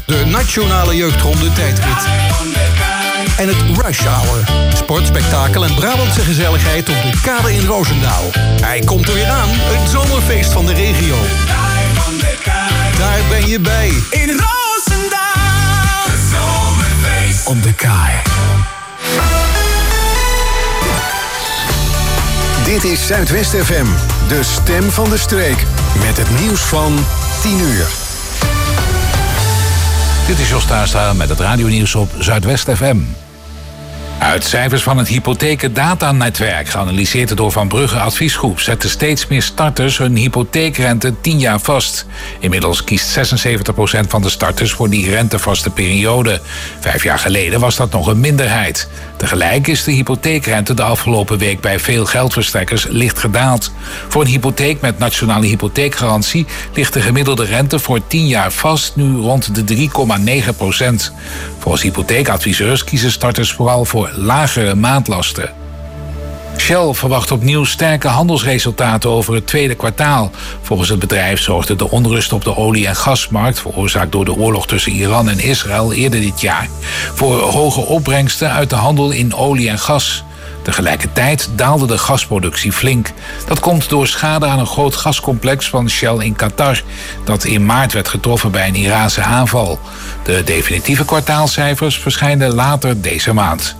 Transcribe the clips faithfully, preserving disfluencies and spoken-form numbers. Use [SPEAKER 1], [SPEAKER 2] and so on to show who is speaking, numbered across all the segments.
[SPEAKER 1] de Nationale Jeugdronde tijdrit. En het Rush Hour. Sport, spektakel en Brabantse gezelligheid op de kade in Roosendaal. Hij komt er weer aan, het zomerfeest van de regio. Daar ben je bij. In Roosendaal. Het zomerfeest op de kaai.
[SPEAKER 2] Dit is Zuidwest F M, de stem van de streek. Met het nieuws van tien uur.
[SPEAKER 3] Dit is Jos Tuinstra met het radionieuws op Zuidwest F M. Uit cijfers van het hypotheekdatanetwerk, geanalyseerd door Van Brugge Adviesgroep, zetten steeds meer starters hun hypotheekrente tien jaar vast. Inmiddels kiest zesenzeventig procent van de starters voor die rentevaste periode. Vijf jaar geleden was dat nog een minderheid. Tegelijk is de hypotheekrente de afgelopen week bij veel geldverstrekkers licht gedaald. Voor een hypotheek met nationale hypotheekgarantie ligt de gemiddelde rente voor tien jaar vast nu rond de drie komma negen procent. Volgens hypotheekadviseurs kiezen starters vooral voor lagere maandlasten. Shell verwacht opnieuw sterke handelsresultaten over het tweede kwartaal. Volgens het bedrijf zorgde de onrust op de olie- en gasmarkt, veroorzaakt door de oorlog tussen Iran en Israël eerder dit jaar, voor hoge opbrengsten uit de handel in olie en gas. Tegelijkertijd daalde de gasproductie flink. Dat komt door schade aan een groot gascomplex van Shell in Qatar, dat in maart werd getroffen bij een Iraanse aanval. De definitieve kwartaalcijfers verschijnen later deze maand.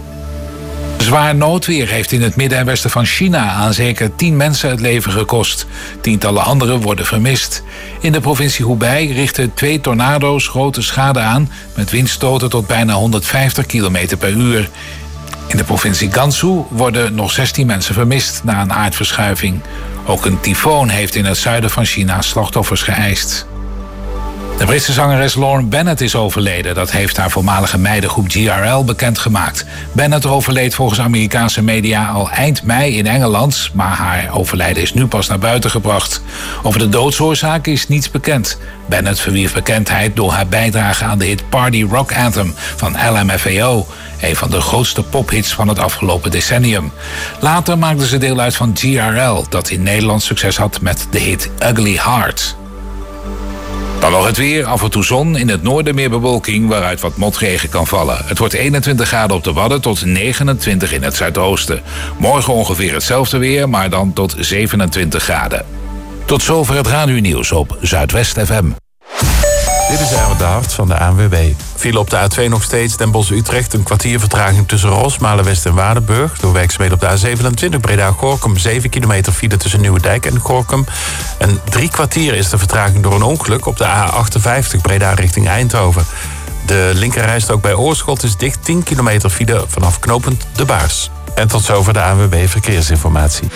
[SPEAKER 3] Zwaar noodweer heeft in het midden en westen van China aan zeker tien mensen het leven gekost. Tientallen anderen worden vermist. In de provincie Hubei richten twee tornado's grote schade aan, met windstoten tot bijna honderdvijftig kilometer per uur. In de provincie Gansu worden nog zestien mensen vermist na een aardverschuiving. Ook een tyfoon heeft in het zuiden van China slachtoffers geëist. De Britse zangeres Lauren Bennett is overleden. Dat heeft haar voormalige meidengroep G R L bekendgemaakt. Bennett overleed volgens Amerikaanse media al eind mei in Engeland, maar haar overlijden is nu pas naar buiten gebracht. Over de doodsoorzaak is niets bekend. Bennett verwierf bekendheid door haar bijdrage aan de hit Party Rock Anthem van L M F A O, een van de grootste pophits van het afgelopen decennium. Later maakte ze deel uit van G R L, dat in Nederland succes had met de hit Ugly Heart. Dan nog het weer, af en toe zon, in het noorden meer bewolking waaruit wat motregen kan vallen. Het wordt eenentwintig graden op de Wadden tot negenentwintig in het zuidoosten. Morgen ongeveer hetzelfde weer, maar dan tot zevenentwintig graden. Tot zover het radionieuws op Zuidwest F M.
[SPEAKER 4] Dit is Erwin de Hart van de A N W B. Viel op de A twee nog steeds Den Bosch-Utrecht. Een kwartier vertraging tussen Rosmalen-West en Waardenburg. Door werkzaamheden op de A zevenentwintig Breda-Gorinchem. zeven kilometer file tussen Nieuwedijk en Gorinchem. En drie kwartier is de vertraging door een ongeluk op de A achtenvijftig Breda richting Eindhoven. De linkerrijstrook bij Oorschot is dicht. tien kilometer file vanaf knooppunt De Baars. En tot zover de A N W B Verkeersinformatie.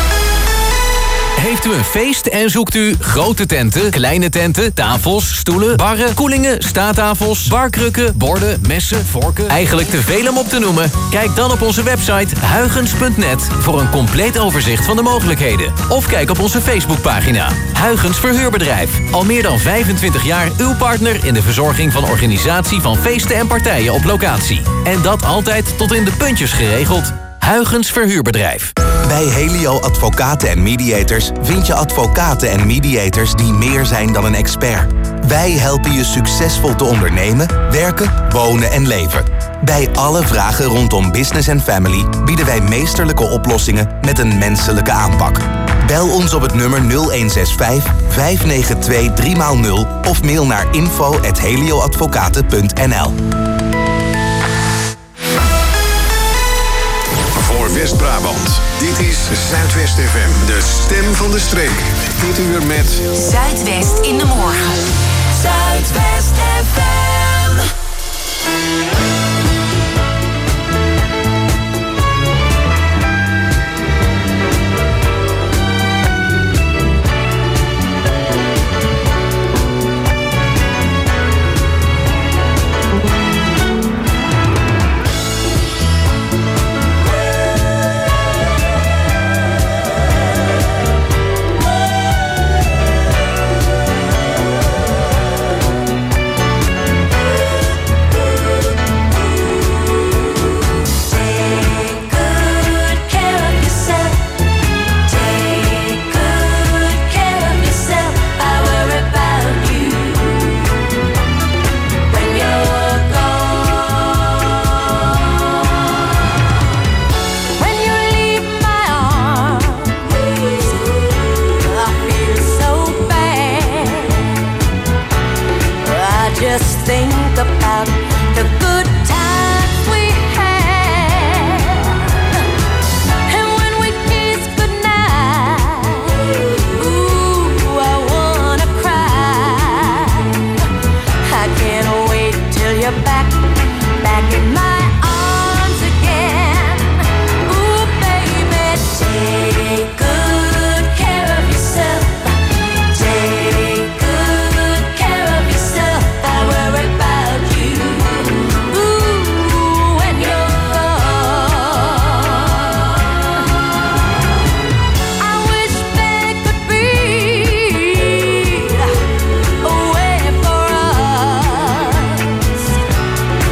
[SPEAKER 5] Heeft u een feest en zoekt u grote tenten, kleine tenten, tafels, stoelen, barren, koelingen, staattafels, barkrukken, borden, messen, vorken? Eigenlijk te veel om op te noemen? Kijk dan op onze website huygens punt net voor een compleet overzicht van de mogelijkheden. Of kijk op onze Facebookpagina. Huygens Verhuurbedrijf. Al meer dan vijfentwintig jaar uw partner in de verzorging van organisatie van feesten en partijen op locatie. En dat altijd tot in de puntjes geregeld. Huygens Verhuurbedrijf.
[SPEAKER 6] Bij Helio Advocaten en Mediators vind je advocaten en mediators die meer zijn dan een expert. Wij helpen je succesvol te ondernemen, werken, wonen en leven. Bij alle vragen rondom business en family bieden wij meesterlijke oplossingen met een menselijke aanpak. Bel ons op het nummer nul een zes vijf, vijf negen twee, drie nul of mail naar info at helioadvocaten punt n l.
[SPEAKER 2] Voor West-Brabant. Dit is Zuidwest F M, de stem van de streek. Dit uur met
[SPEAKER 7] Zuidwest in de morgen. Zuidwest F M.
[SPEAKER 8] I just think about the good times we had. And when we kiss goodnight, ooh, I wanna cry. I can't wait till you're back, back in my arms again. Ooh, baby, take good care of yourself. Take good care of yourself. I worry about you. Ooh, when you're gone. I wish there could be a way for us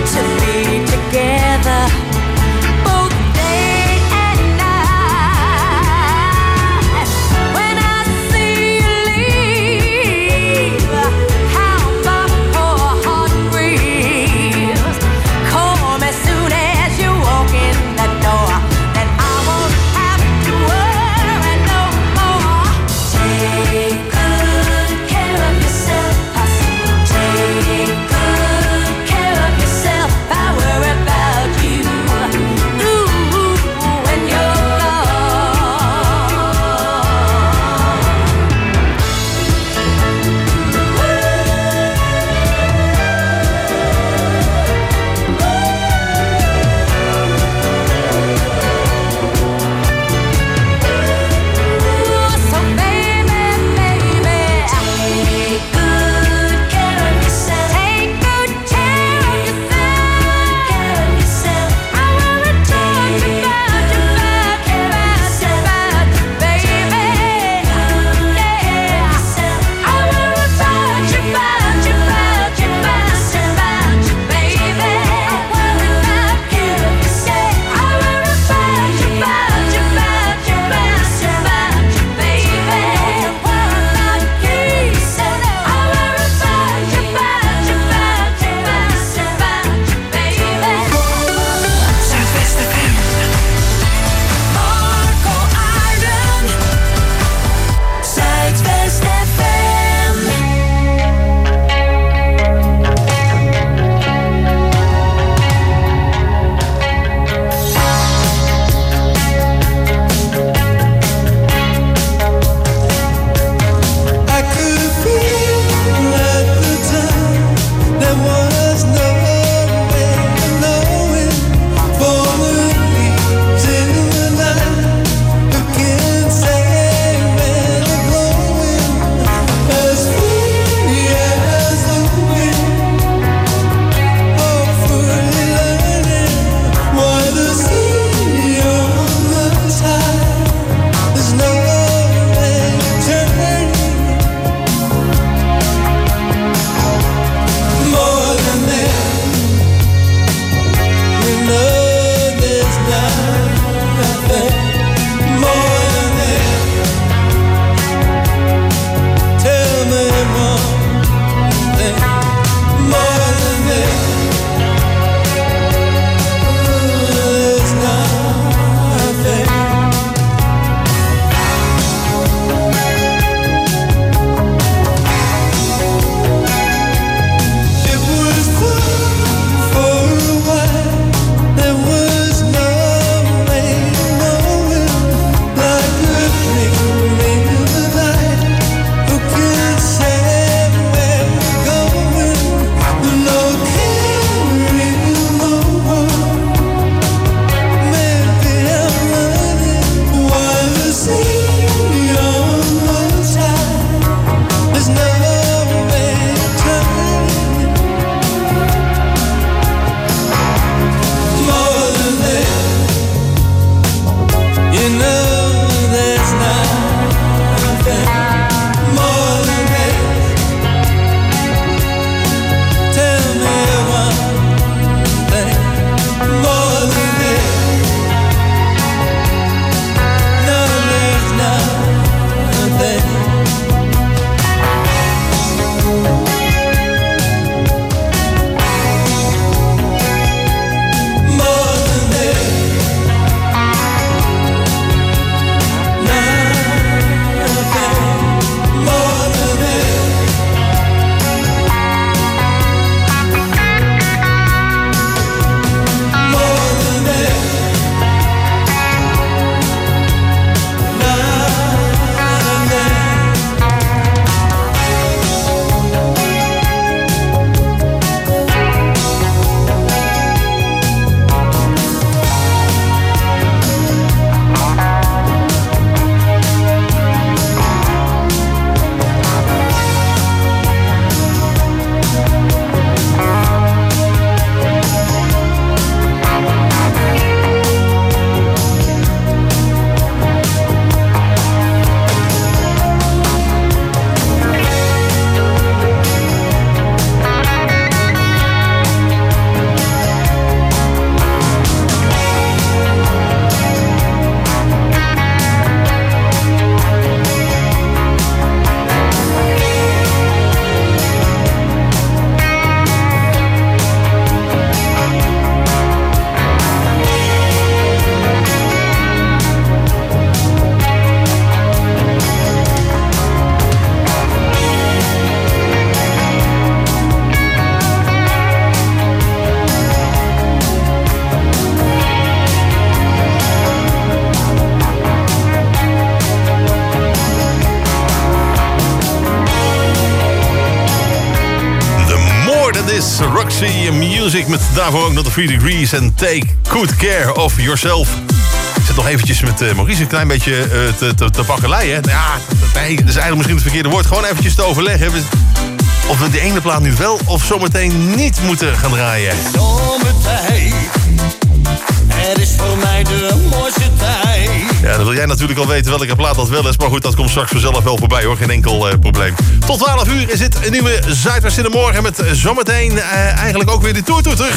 [SPEAKER 9] is Roxy Music met daarvoor ook nog de Three Degrees en Take Good Care of Yourself. Ik zit nog eventjes met uh, Maurice een klein beetje uh, te, te, te bakkeleien. Ja, nee, dat is eigenlijk misschien het verkeerde woord. Gewoon eventjes te overleggen of we de ene plaat nu wel of zometeen niet moeten gaan draaien.
[SPEAKER 10] Zomertijd, het is voor mij de mooiste tijd.
[SPEAKER 9] Ja, dan wil jij natuurlijk al weten welke plaat dat wel is. Maar goed, dat komt straks vanzelf wel voorbij hoor. Geen enkel uh, probleem. Tot twaalf uur is dit een nieuwe Zuidwest in de Morgen. Met zometeen uh, eigenlijk ook weer de toertoeter.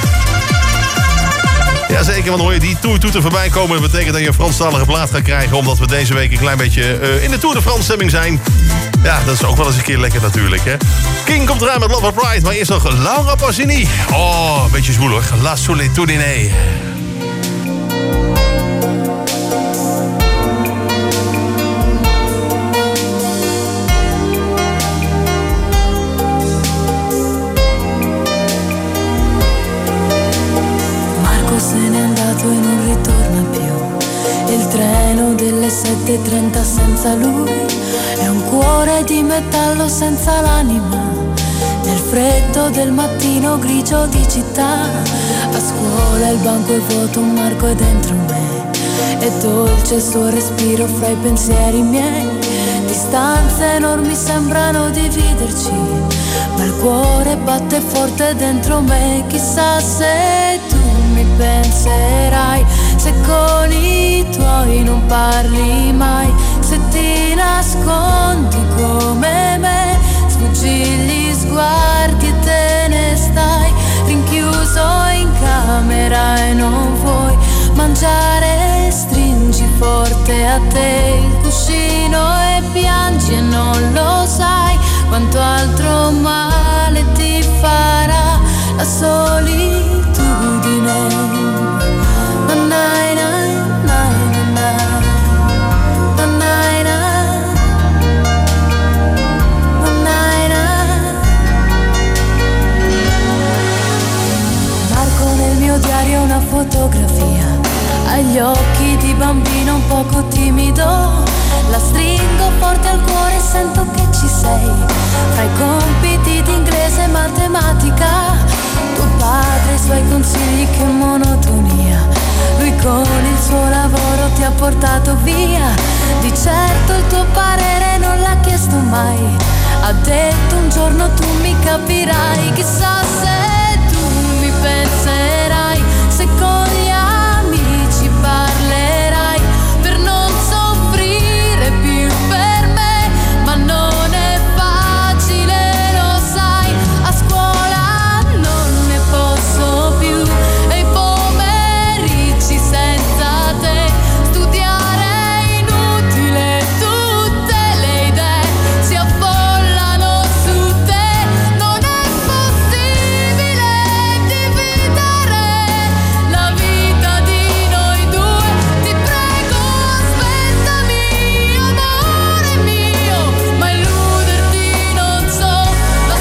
[SPEAKER 9] Jazeker, want dan hoor je die toertoeter voorbij komen. Dat betekent dat je een Franstalige plaat gaat krijgen. Omdat we deze week een klein beetje uh, in de Tour de France stemming zijn. Ja, dat is ook wel eens een keer lekker natuurlijk, hè. King komt eraan met Love of Pride. Maar eerst nog Laura Pausini. Oh, een beetje zwoel hoor. La Solitudine.
[SPEAKER 11] E non ritorna più. Il treno delle sette e trenta senza lui è un cuore di metallo senza l'anima. Nel freddo del mattino grigio di città, a scuola il banco è vuoto, un Marco è dentro me. È dolce il suo respiro fra i pensieri miei. Distanze enormi sembrano dividerci, ma il cuore batte forte dentro me. Chissà se tu mi penserai, se con i tuoi non parli mai, se ti nascondi come me, sfuggi gli sguardi e te ne stai rinchiuso in camera e non vuoi mangiare, stringi forte a te il cuscino e piangi e non lo sai quanto altro male ti farà la solitudine. Diario una fotografia, agli occhi di bambino un poco timido, la stringo forte al cuore e sento che ci sei, fra i compiti di inglese e matematica, tuo padre e i suoi consigli, che monotonia, lui con il suo lavoro ti ha portato via, di certo il tuo parere non l'ha chiesto mai, ha detto un giorno tu mi capirai, chissà se tu mi penserai, se con gli amici parlerai, per non soffrire più per me, ma non è facile, lo sai, a scuola non ne posso più, e i pomeriggi senza te, studiare è inutile, tutte le idee si affollano su te, non è possibile dividere la vita di noi due, ti prego aspettami amore mio, ma illuderti non so, la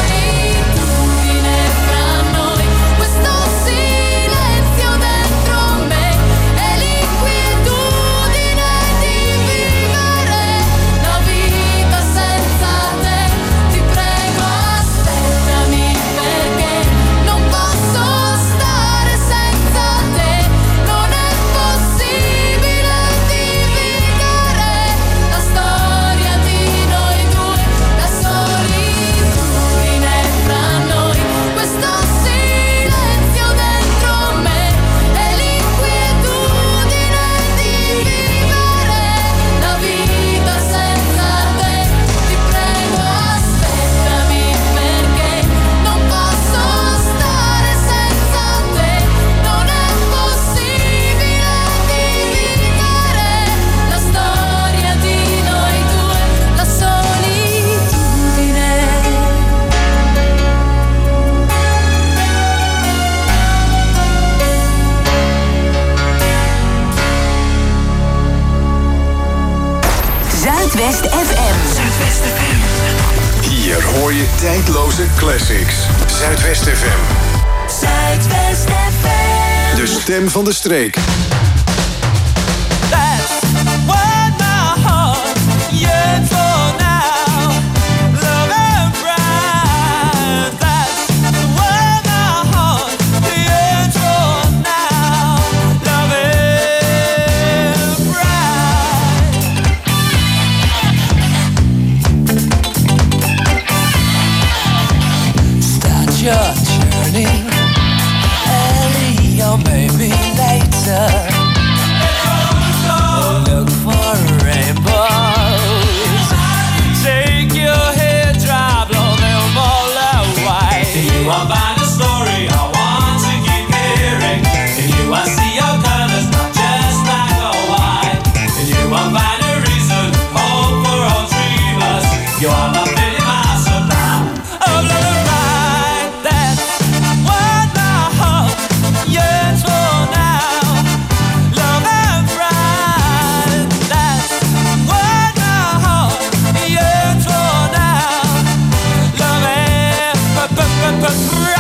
[SPEAKER 11] solitudine fra noi, questo silenzio dentro me e l'inquietudine di vivere la vita senza te, ti prego aspettami perché non posso stare senza te, non è possibile dividere la storia di noi due, la solitudine fra noi, questo silenzio dentro me e l'inquietudine di vivere la vita senza te, ti prego aspettami perché non posso stare senza te, non è possibile dividere la storia di noi due, la solitudine.
[SPEAKER 7] Zuidwest F M. Zuidwest F M.
[SPEAKER 2] Hier hoor je tijdloze classics. Zuidwest F M.
[SPEAKER 7] Zuidwest F M.
[SPEAKER 2] De stem van de streek.
[SPEAKER 10] That's what my heart yearns for now. Love and pride. That's
[SPEAKER 12] morning. Early or maybe later. Look for rainbows. Take your hair dry, blow them all away. If you want find a story I want to keep hearing. If you want see your colors, not just black or white. If you want find a reason, hope for all dreamers. You are my pretty master now. Of love and right, that's what my heart yearns for now. Love and pride, that's what my heart yearns for now. Love and pride.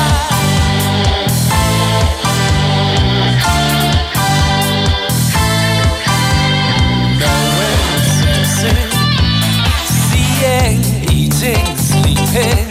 [SPEAKER 12] Seeing, eating, sleeping,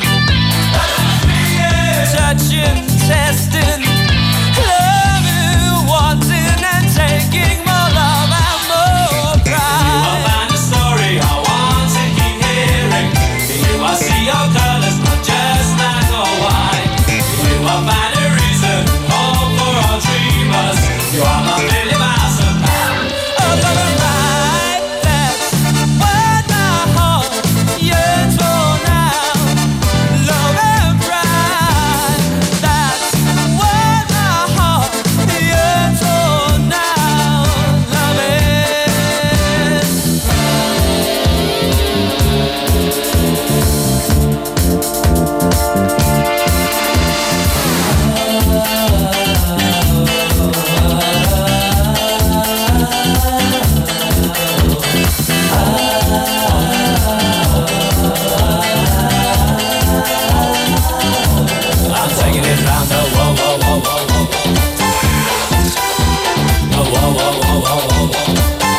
[SPEAKER 12] touching, testing, loving, wanting, and taking more love and more pride. You will find a story I want to keep hearing. You will see your colors, not just black or white. You will find a reason, hope for all dreamers. You are my Billy Master man. Oh, love and right, that's what my heart yearns for now. Love and pride, that's what my heart yearns for now. Love and I'm taking it round the whoa, whoa, whoa, whoa, whoa. Whoa, whoa, whoa, whoa, whoa, whoa, whoa.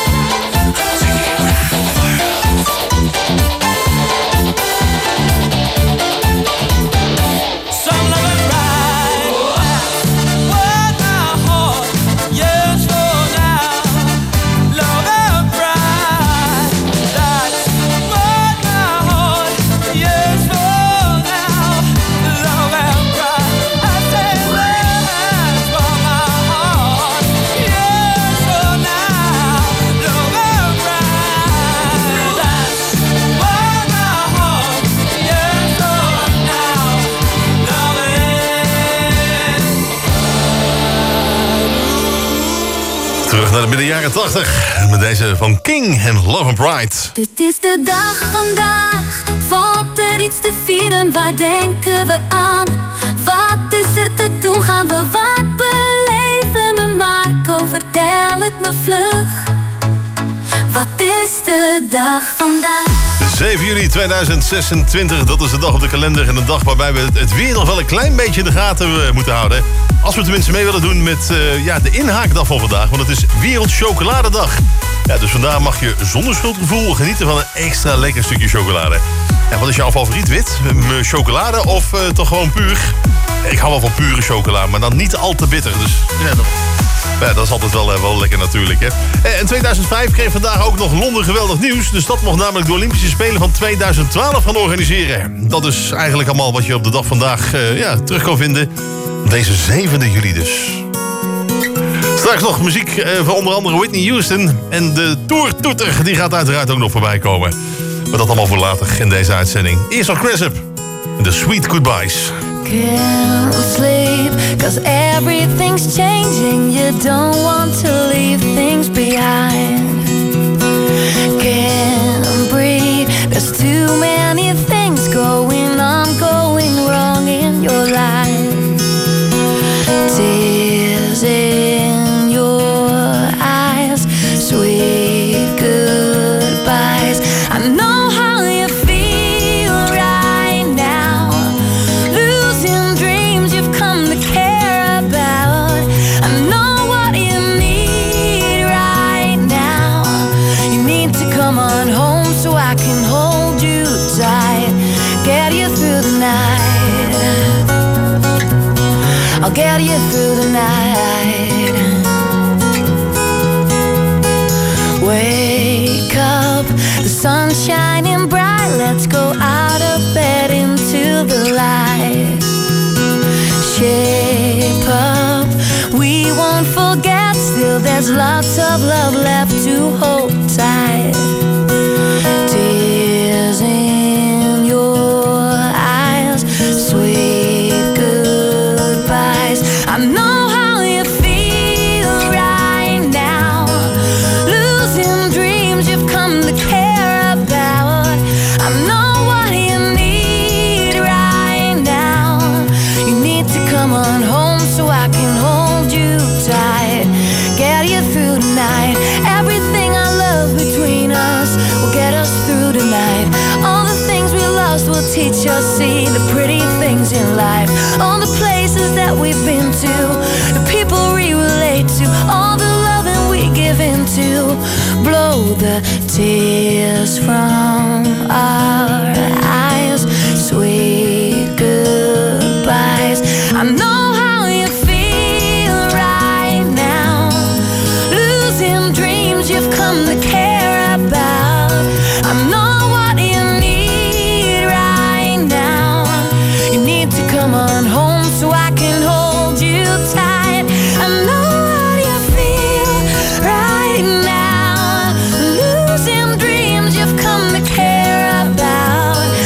[SPEAKER 12] Some love and right, what my heart yearns for now. Love and pride, that's what my heart yearns for now. Love and pride, I say that's what my heart yearns for now. Love and pride, that's what my heart yearns for now. Love and
[SPEAKER 9] Terug naar de midden jaren tachtig. Met deze van King en Love and Pride.
[SPEAKER 11] Het is de dag vandaag, valt er iets te vieren, waar denken we aan? Wat is er te doen, gaan we wat beleven? Me Marco, vertel het me vlug. Wat is de dag vandaag?
[SPEAKER 9] zeven juli tweeduizend zesentwintig, dat is de dag op de kalender. En een dag waarbij we het- het weer nog wel een klein beetje in de gaten eh, moeten houden. Als we tenminste mee willen doen met eh, ja, de inhaakdag van vandaag. Want het is Wereldchocoladedag. Ja, dus vandaag mag je zonder schuldgevoel genieten van een extra lekker stukje chocolade. En wat is jouw favoriet, wit? M- chocolade of eh, toch gewoon puur? Ik hou wel van pure chocola, maar dan niet al te bitter. Dus ja, dat... Ja, dat is altijd wel, eh, wel lekker natuurlijk, hè. Eh, En tweeduizend vijf kreeg vandaag ook nog Londen geweldig nieuws. De stad mocht namelijk de Olympische Spelen van tweeduizend twaalf gaan organiseren. Dat is eigenlijk allemaal wat je op de dag vandaag eh, ja, terug kan vinden. Deze zevende juli dus. Straks nog muziek eh, van onder andere Whitney Houston. En de Tour-toeter, die gaat uiteraard ook nog voorbij komen. Maar dat allemaal voor later in deze uitzending. Eerst nog Cressup. De Sweet Goodbyes.
[SPEAKER 11] Can't sleep, cause everything's changing. You don't want to leave things behind. Can't breathe, there's too many things going on, going wrong in your life. Tears in your eyes, sweet goodbyes. I know how you feel right now, losing dreams you've come to care about. I know what you need right now. You need to come on home so I can hold you tight, get you through the night. I'll get you through the night. Wake up, the sun's shining bright. Let's go out of bed into the light. feel there's lots of love left to hold tight. Tears in your eyes, sweet goodbyes. I know how you feel right now, losing dreams you've come to care about. I know what you need right now. You need to come on home so I can hold you tight, get you through tonight. Everything I love between us will get us through tonight. All the things we lost will teach us, see the pretty things in life. All the places that we've been to, the people we relate to, all the loving we give into. Blow the tears from our eyes, sweet goodbyes. I know how you feel right now, losing dreams you've come to care about. I know what you need right now. You need to come on home so I can hold you tight. I know what you feel right now, losing dreams you've come to care about.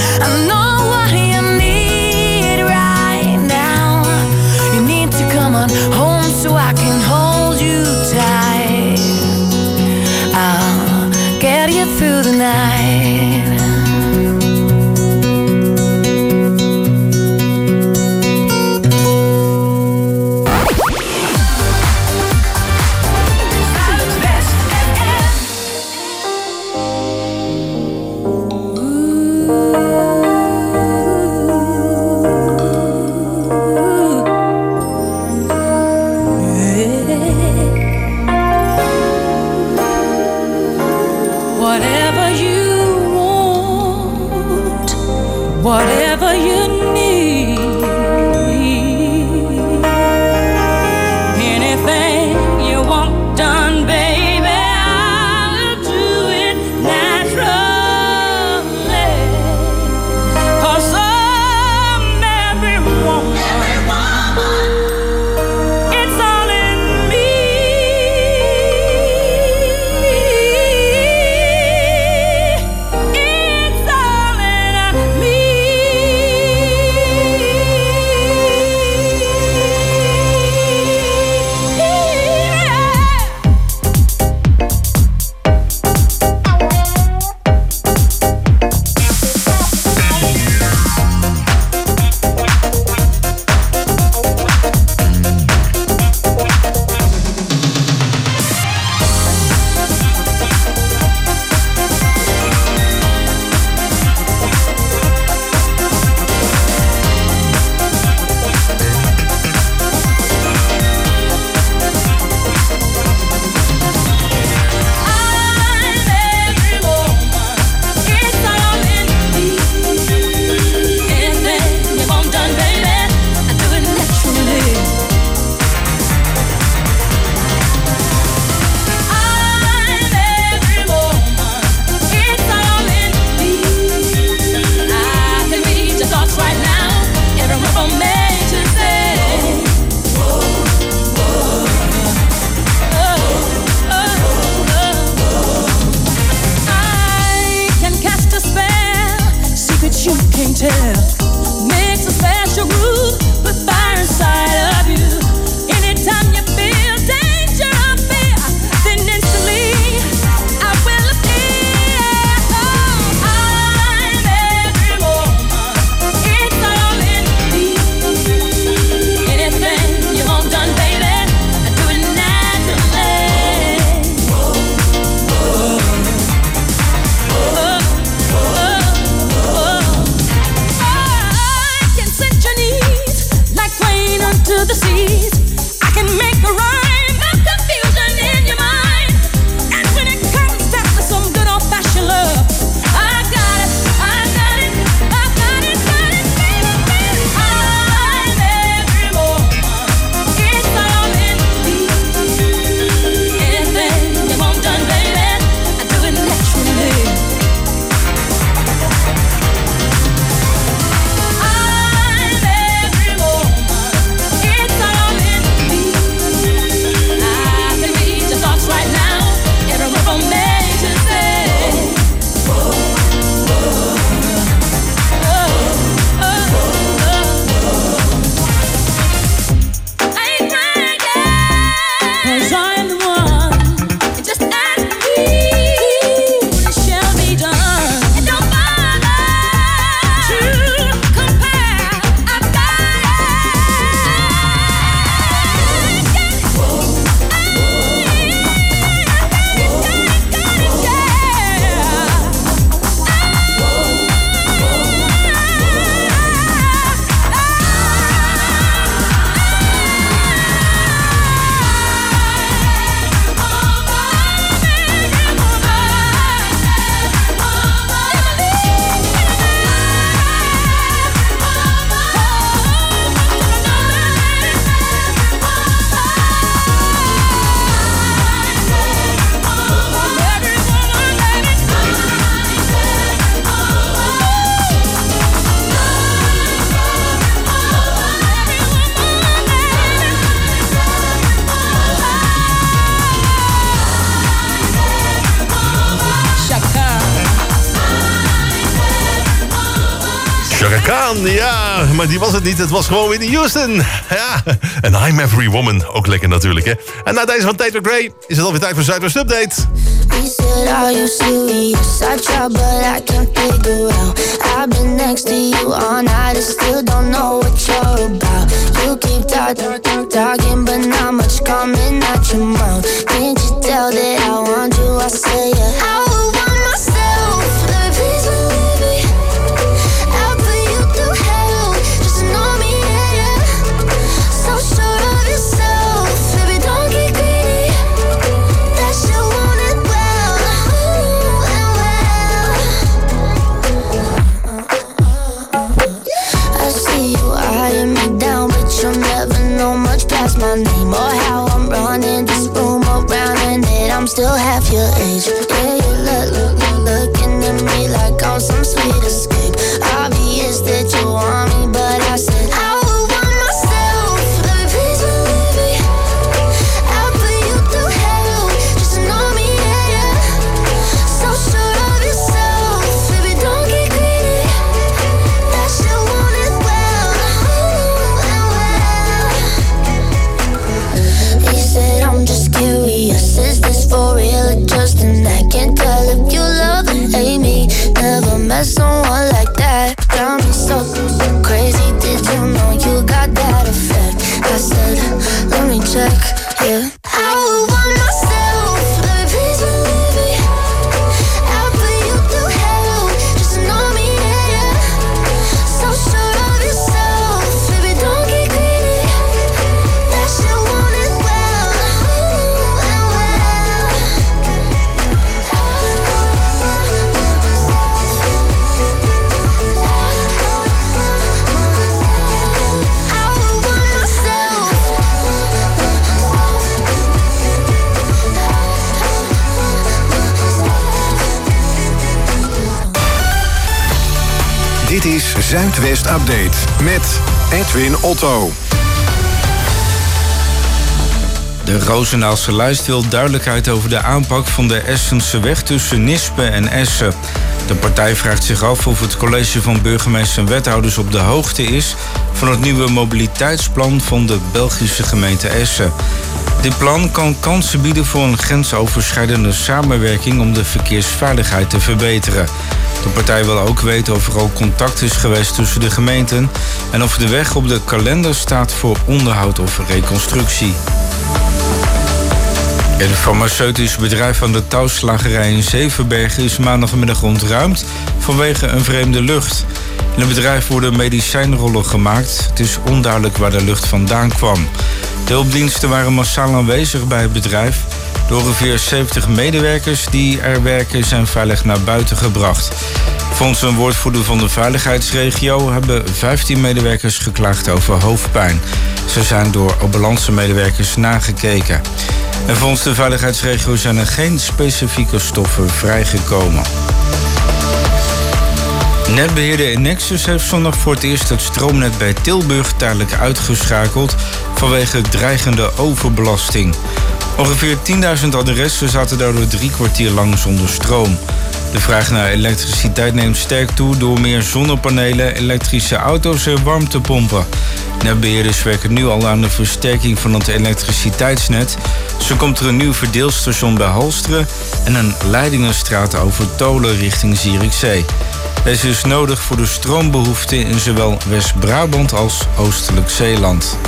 [SPEAKER 9] Run. Ja, maar die was het niet. Het was gewoon Whitney Houston. Ja, en I'm Every Woman. Ook lekker natuurlijk, hè. En na deze van Tate McRae is het alweer tijd voor Zuidwest Update.
[SPEAKER 13] He said, are you serious? I try, but I can't figure out. I've been next to you all night and still don't know what you're about. You keep talking, talking, but not much coming out your mouth. Can't you tell that I want you? I say, yeah. I would want myself. Let me please believe me. I'll put you through hell. Just know me, yeah, yeah. So sure of yourself. Baby, don't get greedy. That shit want it well. Ooh, and well. I see you eyeing me down, but you'll never know much past my name or how I'm running this room around, and that I'm still half your age. Yeah, you look, look, look, looking at me like I'm some sweet escape. Obvious that you want me, but I said I would want myself. Let me please believe me. I'll put you through hell. Just know me, yeah, yeah. So sure of yourself. Baby, don't get greedy. That shit want it well. Ooh, and well. He said, I'm just curious. Is this for real or just an act? Can't tell if you love or hate me. Never met someone like that. Got me so crazy. Did you know you got that effect? I said, let me check, yeah. I would want myself. Let me please believe me. I'll put you through hell. Just know me, yeah, yeah. So sure of yourself. Baby, don't get greedy. That shit want it well. Ooh, and well. I would want myself.
[SPEAKER 2] Dit is Zuidwest Update met Edwin Otto.
[SPEAKER 14] De Roosendaalse lijst wil duidelijkheid over de aanpak van de Essense weg tussen Nispen en Essen. De partij vraagt zich af of het college van burgemeester en wethouders op de hoogte is van het nieuwe mobiliteitsplan van de Belgische gemeente Essen. Dit plan kan kansen bieden voor een grensoverschrijdende samenwerking om de verkeersveiligheid te verbeteren. De partij wil ook weten of er al contact is geweest tussen de gemeenten en of de weg op de kalender staat voor onderhoud of reconstructie. Het farmaceutisch bedrijf van de touwslagerij in Zevenbergen is maandagmiddag ontruimd vanwege een vreemde lucht. In het bedrijf worden medicijnrollen gemaakt. Het is onduidelijk waar de lucht vandaan kwam. De hulpdiensten waren massaal aanwezig bij het bedrijf. De ongeveer zeventig medewerkers die er werken zijn veilig naar buiten gebracht. Volgens een woordvoerder van de veiligheidsregio hebben vijftien medewerkers geklaagd over hoofdpijn. Ze zijn door ambulancemedewerkers nagekeken. En volgens de veiligheidsregio zijn er geen specifieke stoffen vrijgekomen. Netbeheerder Enexus heeft zondag voor het eerst het stroomnet bij Tilburg tijdelijk uitgeschakeld vanwege dreigende overbelasting. Ongeveer tienduizend adressen zaten daardoor drie kwartier lang zonder stroom. De vraag naar elektriciteit neemt sterk toe door meer zonnepanelen, elektrische auto's en warmtepompen. Netbeheerders werken nu al aan de versterking van het elektriciteitsnet. Zo komt er een nieuw verdeelstation bij Halsteren en een Leidingenstraat over Tolen richting Zierikzee. Deze is nodig voor de stroombehoeften in zowel West-Brabant als Oostelijk Zeeland.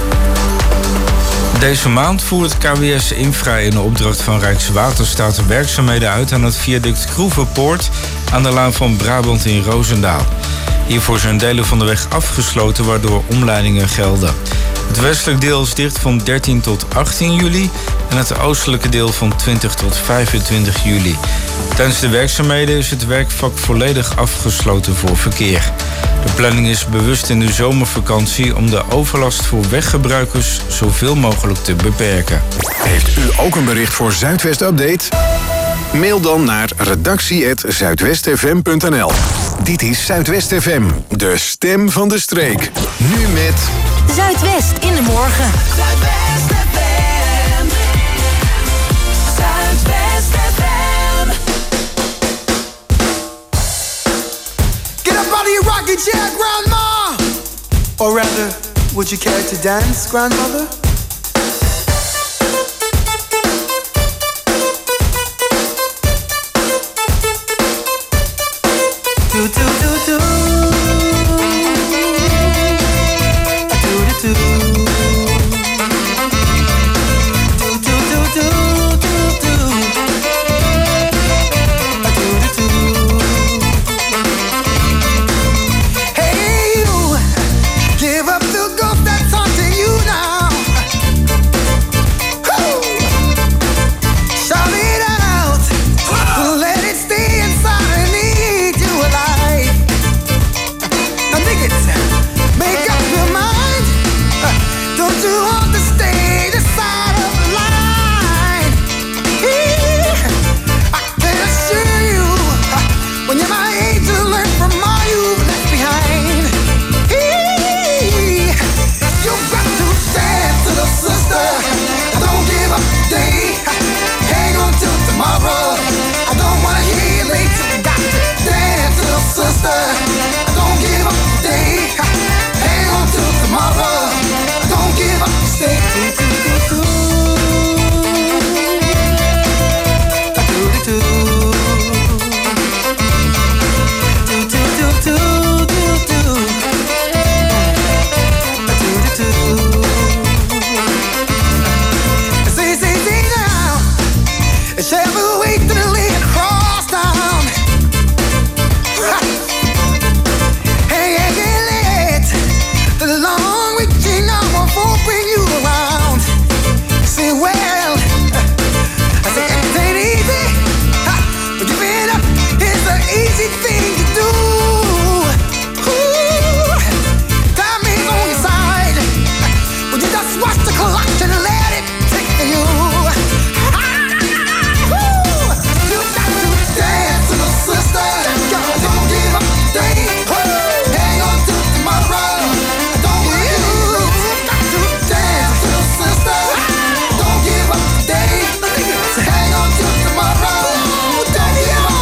[SPEAKER 14] Deze maand voert K W S Infra in de opdracht van Rijkswaterstaat werkzaamheden uit aan het viaduct Kroevenpoort aan de Laan van Brabant in Roosendaal. Hiervoor zijn delen van de weg afgesloten waardoor omleidingen gelden. Het westelijk deel is dicht van dertien tot achttien juli en het oostelijke deel van twintig tot vijfentwintig juli. Tijdens de werkzaamheden is het werkvak volledig afgesloten voor verkeer. De planning is bewust in de zomervakantie om de overlast voor weggebruikers zoveel mogelijk te beperken.
[SPEAKER 2] Heeft u ook een bericht voor Zuidwest Update? Mail dan naar redactie at zuidwestfm punt n l. Dit is Zuidwest F M, de stem van de streek. Nu met
[SPEAKER 7] Zuidwest in de morgen. Zuidwest F M. Zuidwest F M.
[SPEAKER 15] Get up out of your rocking chair, grandma. Or rather, would you care to dance, grandmother? Do do do do. Do do do. Do do do do do do. Do do do. Hey you, give up the ghost that's haunting you now. Woo! Shout it out, let it stay inside and eat you alive. Now dig it, make up your mind. Don't you want to stay the side of the line? I can assure you, when you're my age, you learn from all you've left behind. You've got to dance to the sister. Don't give up today. Hang on till tomorrow. I don't wanna hear you late. You got to dance to the sister. Don't give up today. Hang on till tomorrow. Don't give up, stay. Do do do do. Do do do. Do do do do do do. See, see, see now. Shall we wait till the lane cross down? Hey, hey, hey, let the long reaching arm won't bring you around. Say, well, I say it ain't easy, but giving up is an easy thing to do. Ooh, time is on your side. Would you just watch the clock and let it take for you? Woo! You got to dance to the sister. Don't give up today. Hang on till tomorrow. Don't give up. You got to dance to the sister. Don't give up today. Hang on till tomorrow. Don't give up.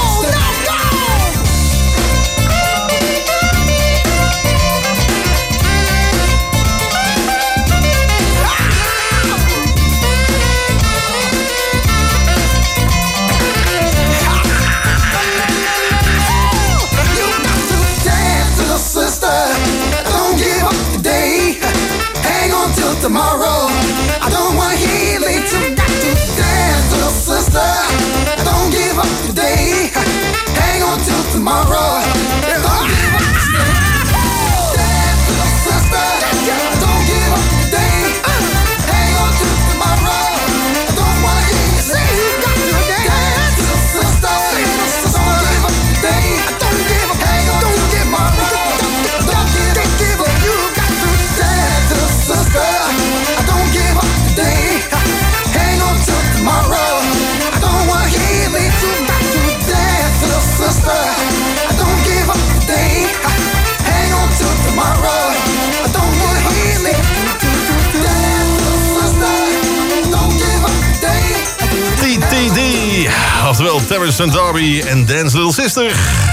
[SPEAKER 15] You got to dance to the sister. Don't give up today. Hang on till tomorrow. I don't wanna hear late. You got to dance to the sister. Don't give up today. Hang on till tomorrow. Don't give up today. Dance to the sister. Don't give up today. Hang on till tomorrow. I don't wanna hear you say you got to dance to the sister. Don't give up today. Don't give up. Hang on till tomorrow. Don't give up. You got to dance to the sister. Don't give up today. Hang on till tomorrow. I don't wanna hear me. You got to dance to the sister. Don't give up today. Hang on till tomorrow. I don't wanna hear me. Dance to the sister. Don't give up today.
[SPEAKER 9] T T D, oftewel Terrence and Darby en Dance Little Sister.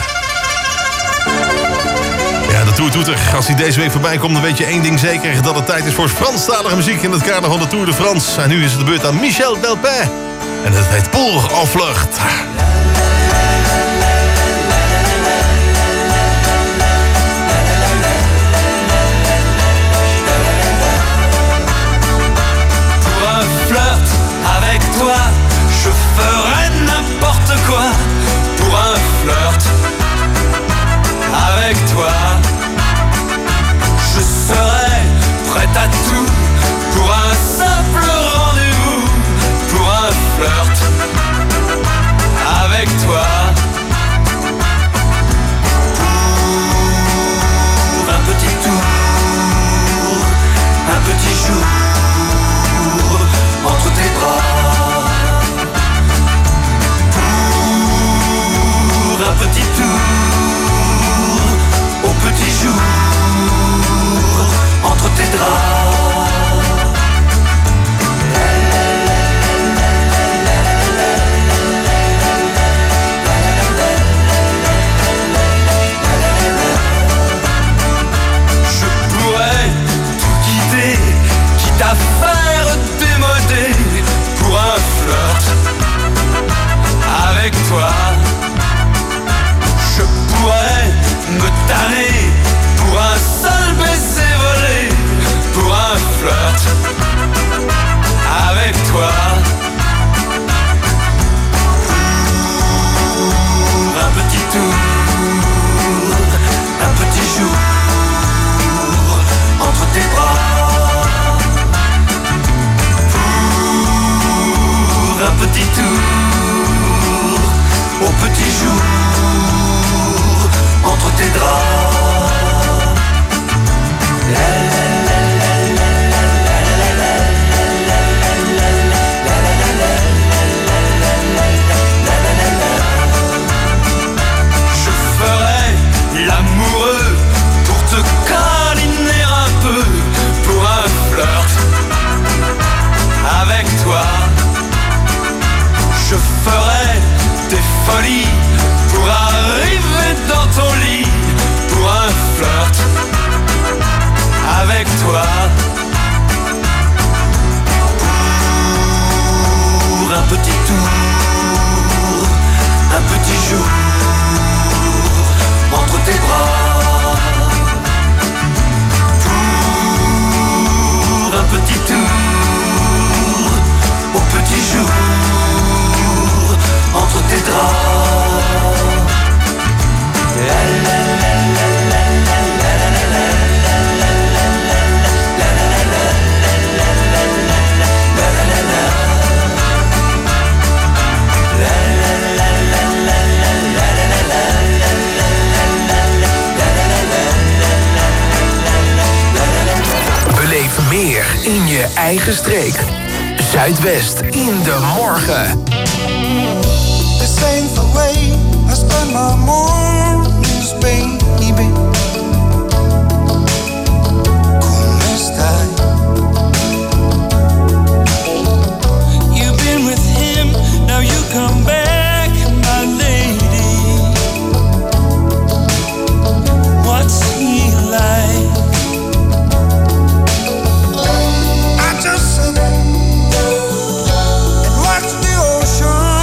[SPEAKER 9] Ja, de Tour Toeter. Als hij deze week voorbij komt, dan weet je één ding zeker. Dat het tijd is voor Franstalige muziek in het kader van de Tour de France. En nu is het de beurt aan Michel Delpin. En het heet Pour en Vlucht.
[SPEAKER 12] Pour un flirt avec toi, je ferai n'importe quoi. Pour un flirt avec toi, je serai prête à tout. Pour un simple rendez-vous, pour un flirt tes draps. La, la, la, la, la, la, la, la, la, la, la, la, la, la. Je ferai l'amoureux pour te câliner un peu, pour un flirt avec toi. Je ferai des folies pour arriver dans ton lit, pour un flirt avec toi. Pour un petit tour, un petit jour entre tes bras. Pour un petit tour, au petit jour entre tes draps. La la la la la la la la la la
[SPEAKER 16] Beleef meer in je eigen streek. Zuidwest in de morgen.
[SPEAKER 15] This ain't the way I spend my mornings, baby. ¿Cómo estás?
[SPEAKER 12] You've been with him, now you come back, my lady. What's he like?
[SPEAKER 15] I just sit and watch the ocean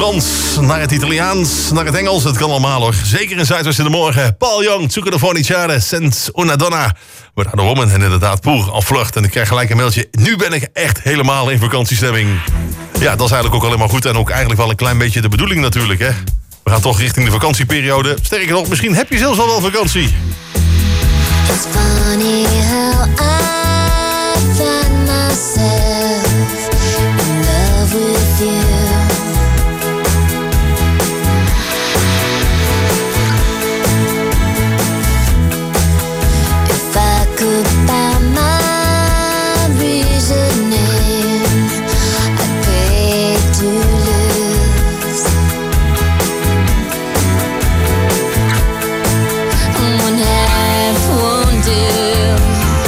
[SPEAKER 9] Frans, naar het Italiaans, naar het Engels. Het kan allemaal hoor. Zeker in Zuidwest in de morgen. Paul Young, Zucchero Forniciare, Senza una donna. Without a woman. En inderdaad, Poer al vlucht. En ik krijg gelijk een mailtje. Nu ben ik echt helemaal in vakantiestemming. Ja, dat is eigenlijk ook alleen maar goed. En ook eigenlijk wel een klein beetje de bedoeling natuurlijk, hè. We gaan toch richting de vakantieperiode. Sterker nog, misschien heb je zelfs al wel vakantie.
[SPEAKER 13] It's funny how I find myself in love with you. If I could buy my reasoning, I'd pay to lose. One half won't do.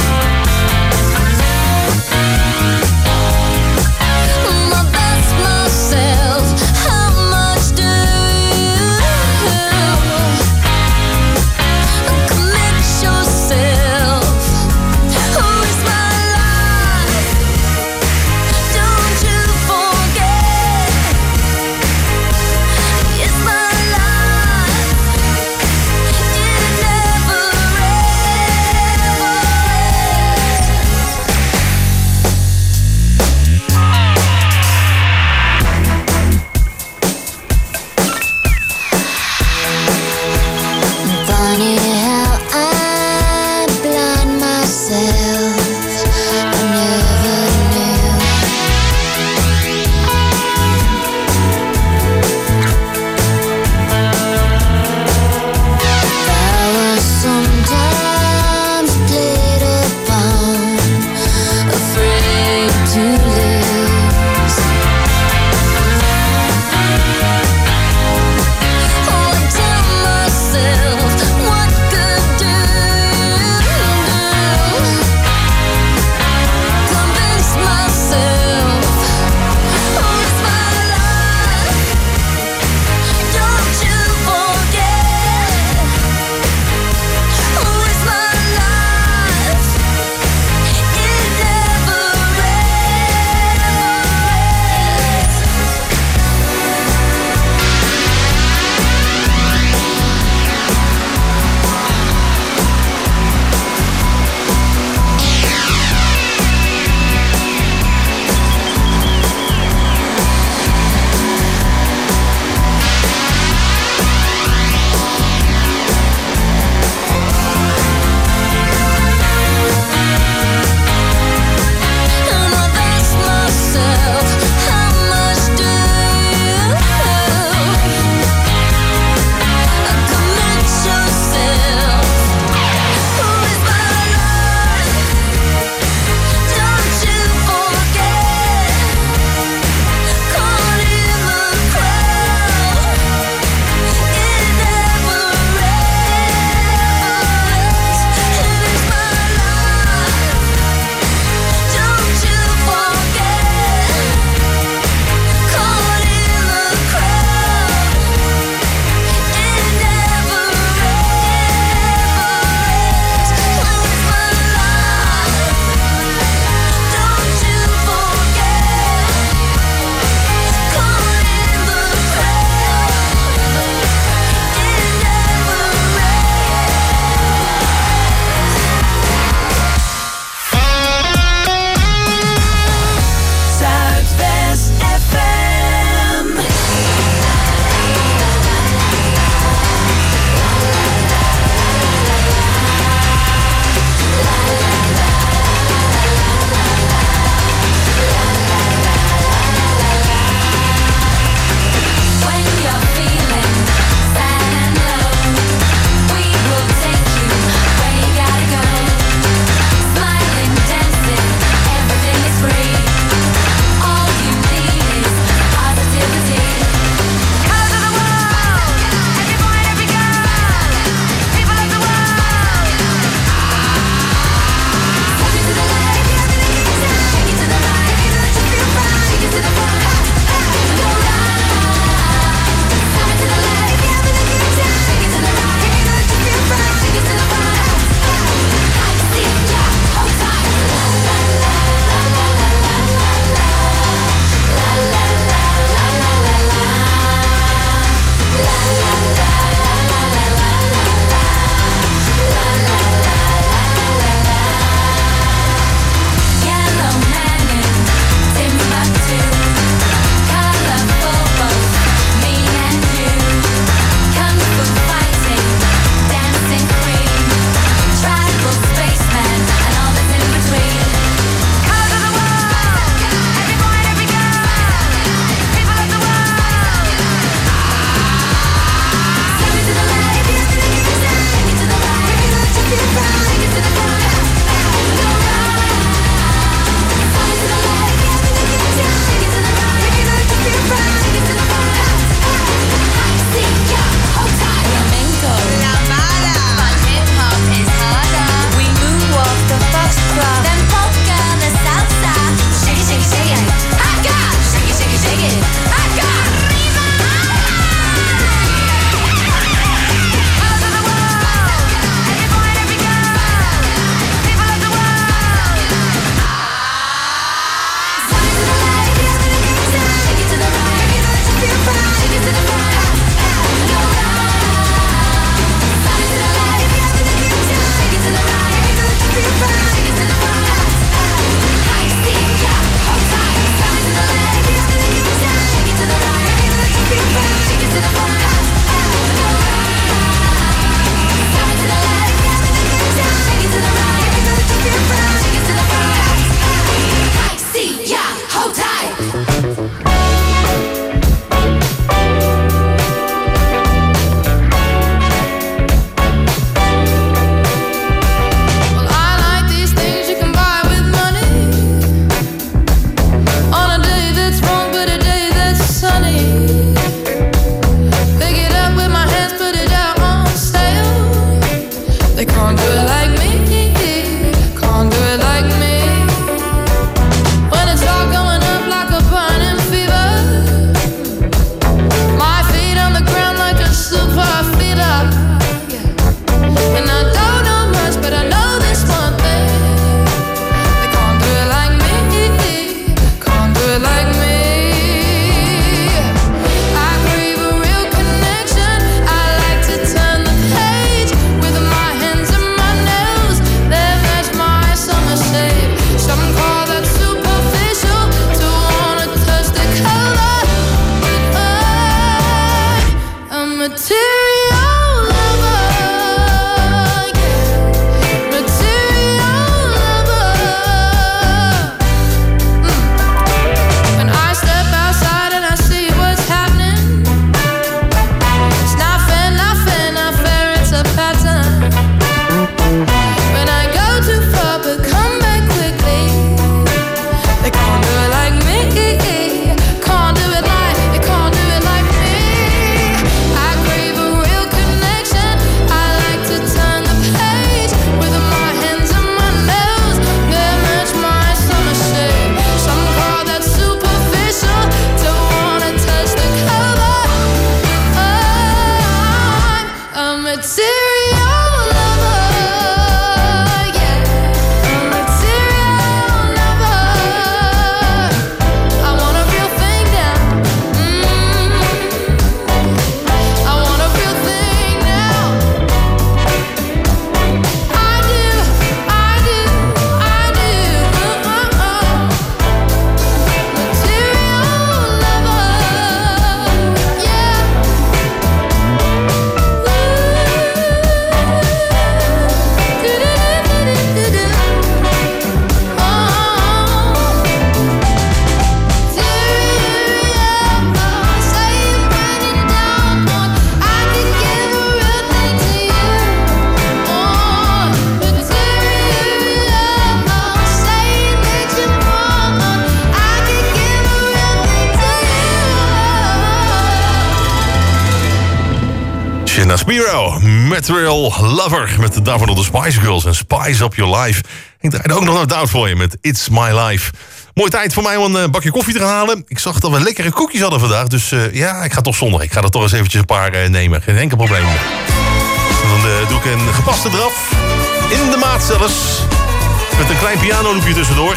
[SPEAKER 9] Spiro, Material Lover. Met daarvoor nog de Spice Girls en Spice Up Your Life. Ik draaide ook nog No Doubt voor je met It's My Life. Mooie tijd voor mij om een bakje koffie te gaan halen. Ik zag dat we lekkere koekjes hadden vandaag. Dus uh, ja, ik ga toch zondag. Ik ga er toch eens eventjes een paar uh, nemen. Geen enkel probleem. Dan uh, doe ik een gepaste draf. In de maat zelfs. Met een klein pianoloopje tussendoor.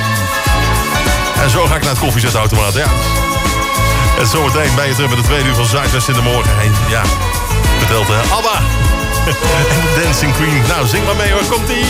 [SPEAKER 9] En zo ga ik naar het koffiezetautomaat. Ja. En zometeen ben je terug met de tweede uur van Zuidwest in de morgen. En ja, vertelt uh, ABBA. En Dancing Queen. Nou, zing maar mee hoor. Komt-ie.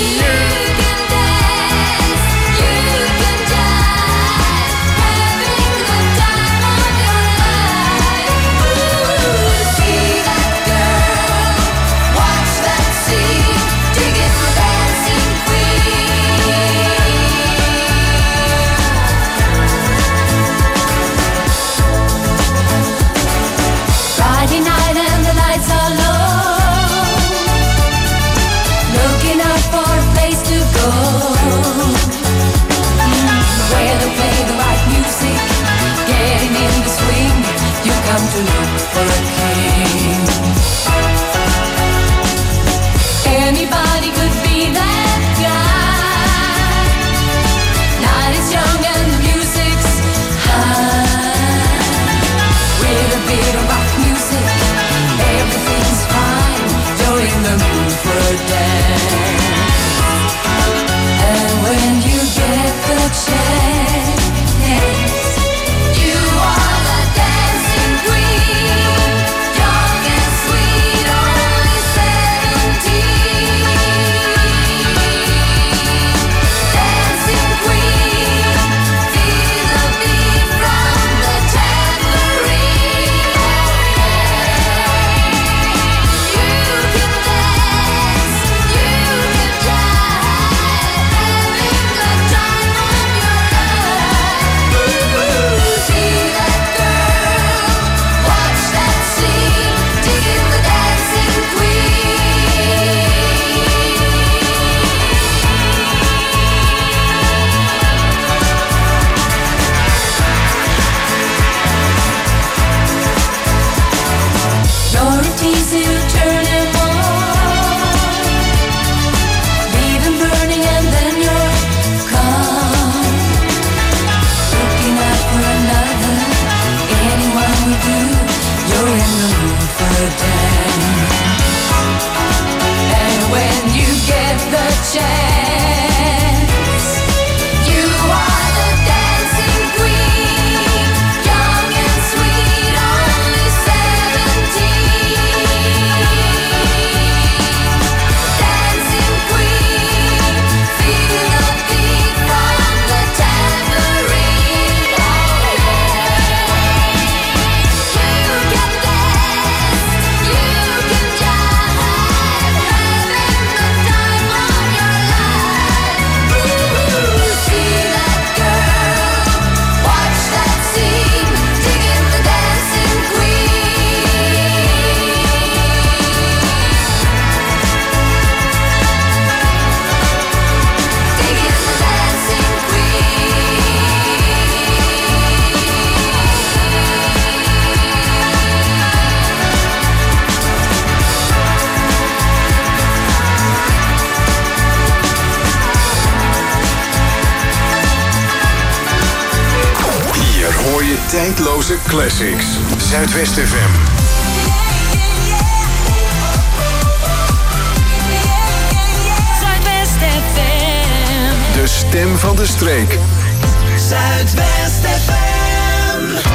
[SPEAKER 11] Friday night and the lights are low, looking out for a place to go, mm, where they play the right music, getting in the swing. You come to look for a king. Anybody could be that guy. Night is young and the music's high. With a bit of rock music, everything's fine. You're in the mood for a dance. And when you get the chance, you are the dancing queen. Young and sweet, only seventeen. Dancing queen, feel the beat from the tambourine. You're easy to turn him on, leave him burning and then you're gone. Looking out for another, anyone will do. You're in the mood for a dance. And when you get the chance, you are the dancing queen. Young and sweet, only seventeen. Dancing queen, feel the beat from the tambourine. You can dance, you can jive, having the time of your life. Ooh, see that girl, watch that scene, digging the dancing queen. Digging the dancing
[SPEAKER 2] Hier hoor je tijdloze classics. Zuidwest F M.
[SPEAKER 11] Zuidwest F M.
[SPEAKER 2] De stem van de streek.
[SPEAKER 10] Zuidwest F M.